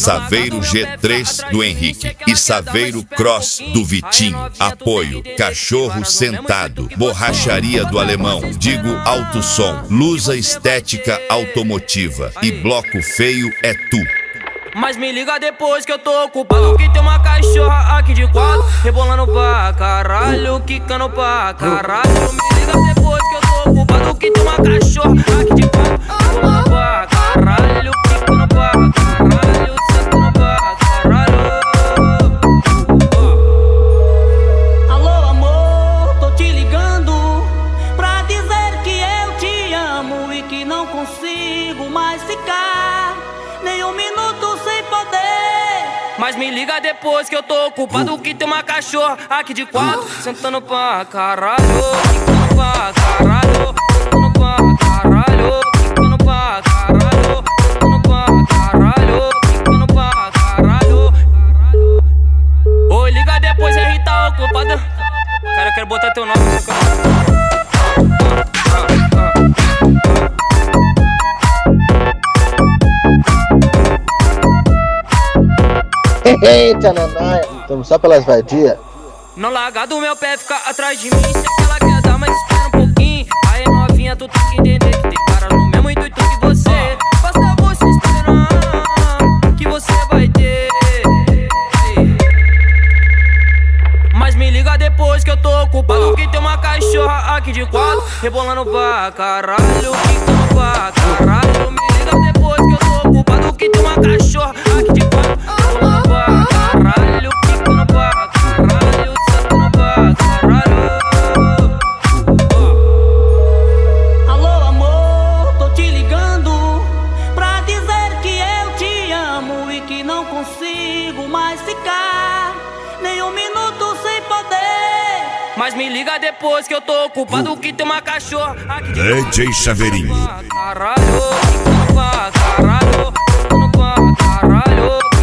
Saveiro G3 do Henrique e Saveiro Cross do Vitinho. Apoio Cachorro Sentado, Borracharia do Alemão, Digo Alto Som, Lusa Estética Automotiva e Bloco Feio é Tu. Mas me liga depois que eu tô ocupado, que tem uma cachorra aqui de quatro, rebolando pra caralho, quicando pra caralho. Me liga depois que eu tô ocupado, que tem uma cachorra aqui de quatro, rebolando pra caralho, quicando pra caralho, sentando pra caralho. Alô amor, tô te ligando pra dizer que eu te amo e que não consigo mais ficar nem um minuto sem poder. Mas me liga depois que eu tô ocupado, que tem uma cachorra aqui de quatro, sentando pra caralho, quicando pra caralho, sentando pra caralho, quicando pra caralho, sentando pra caralho, quicando pra caralho. Oi, liga depois, Henrique tá ocupado. Cara, eu quero botar teu nome no canal. Eita, Nanaia, estamos só pelas vadias. Não larga do meu pé, fica atrás de mim. Se ela quer dar, mas espera um pouquinho. Aí novinha, tu tem que entender que tem cara no mesmo intuito que você. Basta você esperar que você vai ter. Mas me liga depois que eu tô ocupado, que tem uma cachorra aqui de quatro, rebolando pra caralho, quicando pra caralho. Me liga depois que eu tô ocupado, que tem uma cachorra aqui de quatro, rebolando pra caralho, quicando pra caralho, sentando pra caralho. Alô amor, tô te ligando pra dizer que eu te amo e que não consigo mais ficar nem um minuto sem poder. Mas me liga depois que eu tô ocupado, que tem uma cachorra aqui de DJ Chaveirinho. caralho, quicando pra caralho, sentando pra caralho.